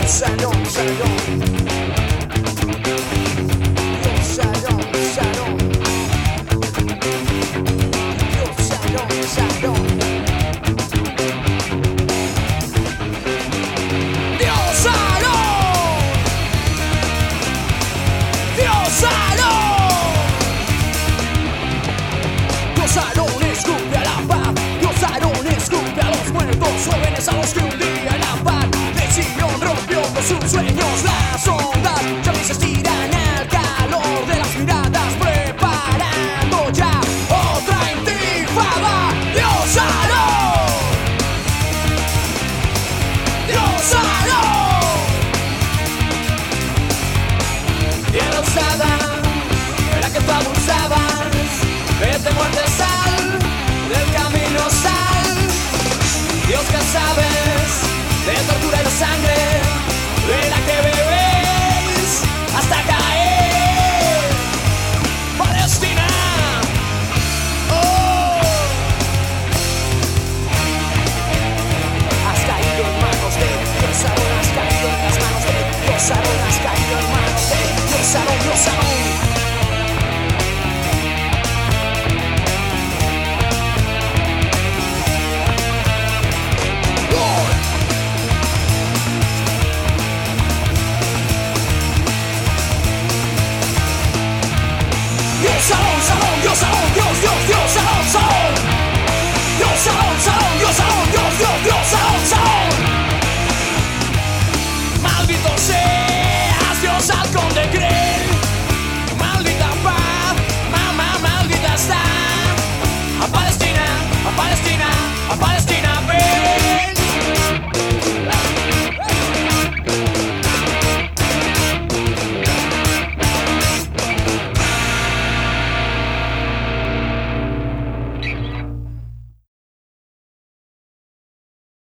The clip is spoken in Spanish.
Salón, salón. Dios, salón, salón. Dios, salón, salón. Dios, salón. Dios, salón. Dios, salón, escupe a la paz. Dios, salón, escupe a los muertos jóvenes a los que un día la paz rompió con sus sueños. Las ondas ya se estiran al calor de las miradas, preparando ya otra intifada. Dios, salón. Dios, salón. Tierra usada, la que tú abusabas, vete muerte, sal del camino, sal. Dios, que sabes de tortura y de sangre, de la que bebes hasta caer. Palestina, oh. Has caído en manos de Dios, Aarón, has caído en las manos de Dios, Aarón, has caído en manos de Dios, Aarón, Dios, Aarón.